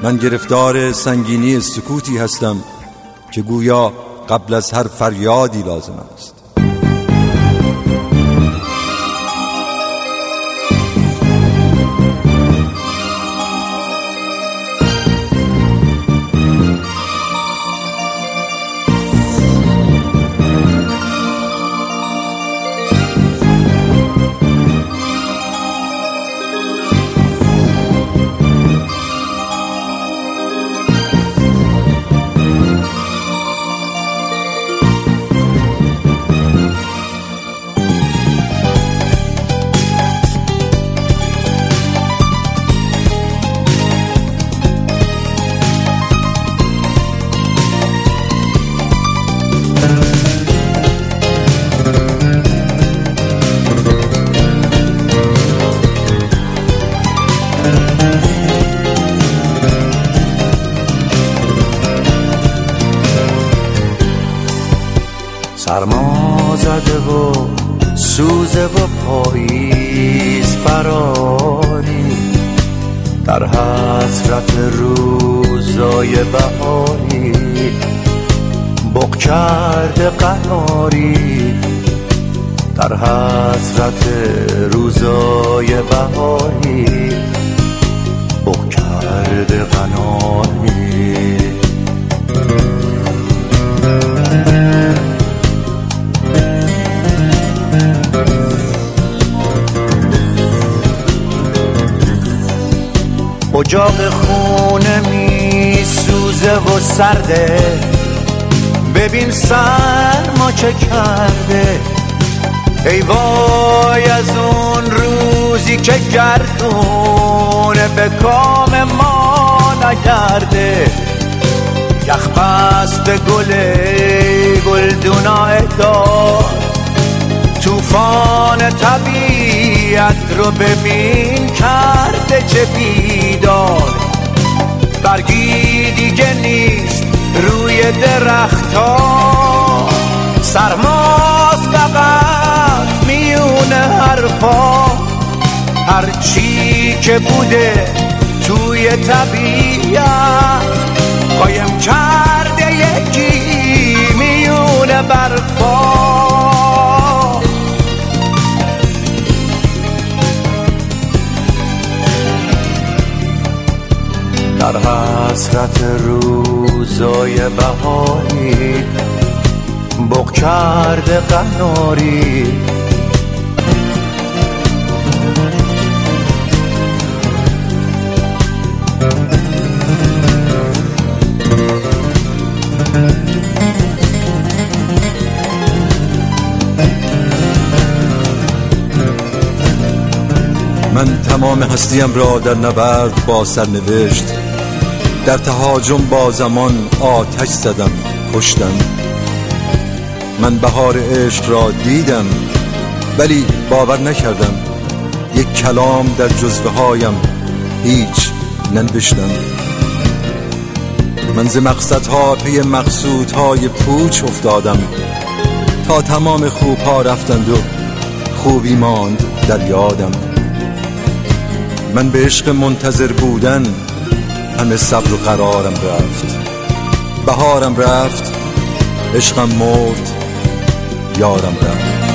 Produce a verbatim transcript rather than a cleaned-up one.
من گرفتار سنگینی سکوتی هستم که گویا قبل از هر فریادی لازم است. سرما زده و سوزه و پاییز فراری، در حسرت روزای بهاری بغ کرده قناری، در حسرت روزای بهاری بغ کرده قناری. اجاق خونه می سوزه و سرده، ببین سرما چه کرده. ای وای از اون روزی که گردونه به کام ما نگرده. یخ بست گل گلدونای دار، طوفان طبیعت رو ببین کرده چه بیدار. برگی دیگه نیست روی درخت‌ها، سرماست فقط میونه حرفا. هرچی که بوده توی طبیعت قایم کرده یکی میونه برفا. در حسرت روزای بهاری بغ کرده قناری. من تمام هستیم را در نبرد با سرنوشت، در تهاجم با زمان آتش زدم کشتم. من بهار عشق را دیدم ولی باور نکردم، یک کلام در جزوه هایم هیچ ننوشتم. من ز مقصدها پی مقصودهای پوچ افتادم، تا تمام خوبها رفتند و خوبی ماند در یادم. من به عشق منتظر بودن همه صبر و قرارم رفت. بهارم رفت، عشقم مرد، یارم رفت.